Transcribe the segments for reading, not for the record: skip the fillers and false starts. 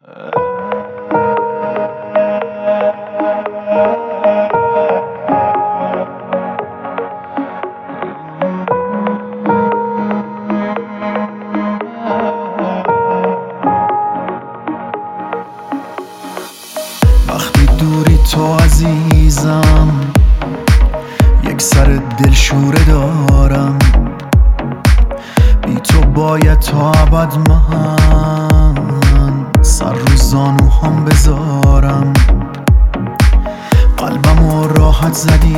وقتی دوری تو عزیزم، یک سر دلشوره دارم. بی تو باید تا ابد من سر رو زانوهام بذارم. قلبمو راحت زدی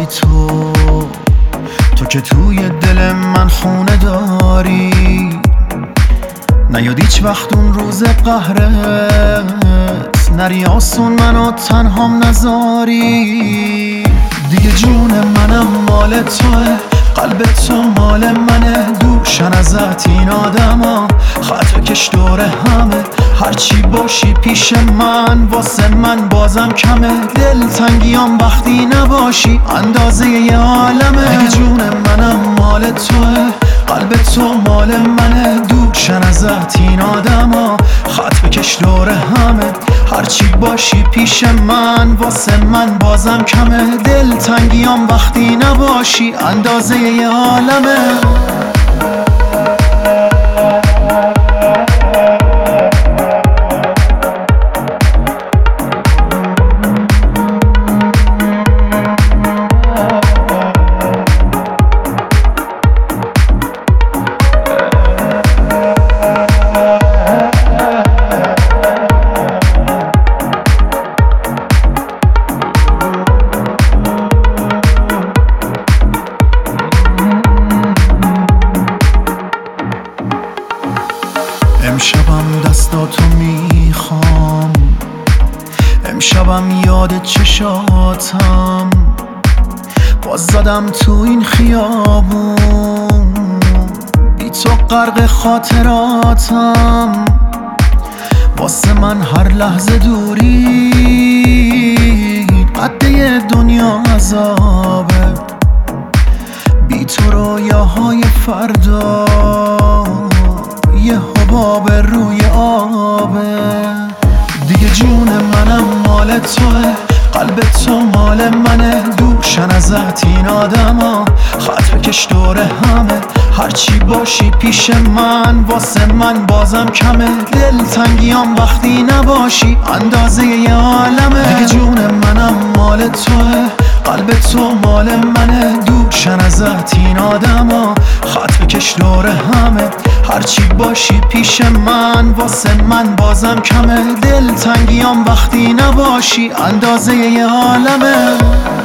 تو که توی دل من خونه داری. نیاد هیچ وقت اون روز قهرت، نری آسون منو تنهام نذاری. دیگه جون منم مال توه، قلب تو مال منه. دوشن ازت این آدما، خط بکش دور همه. هرچی باشی پیش من واسه من بازم کمه. دل تنگیام وقتی نباشی اندازه یه عالمه. دیگه جون منم مال توه، قلب تو مال منه. دوشن ازت این آدما، خط بکش دور همه. هرچی باشی پیش من واسه من بازم کمه. دل تنگیام وقتی نباشی اندازه یه عالمه. امشبم دستاتو میخوام، امشبم یاد چشاتم. باز زدم تو این خیابون، بی تو غرق خاطراتم. واسه من هر لحظه دوری قده دنیا عذابه. بی تو رویاهای فردا یه حباب روی آبه. دیگه جون منم مال توه، قلب تو مال منه. دوشن ازت این آدما، خط بکش دور همه. هرچی باشی پیش من واسه من بازم کمه. دل تنگیام وقتی نباشی اندازه یه عالمه. دیگه جون منم مال توه، قلب تو مال منه. دوشن ازت این آدما، خط بکش دور همه. هرچی باشی پیش من واسه من بازم کمه. دل تنگیام وقتی نباشی اندازه یه عالمه.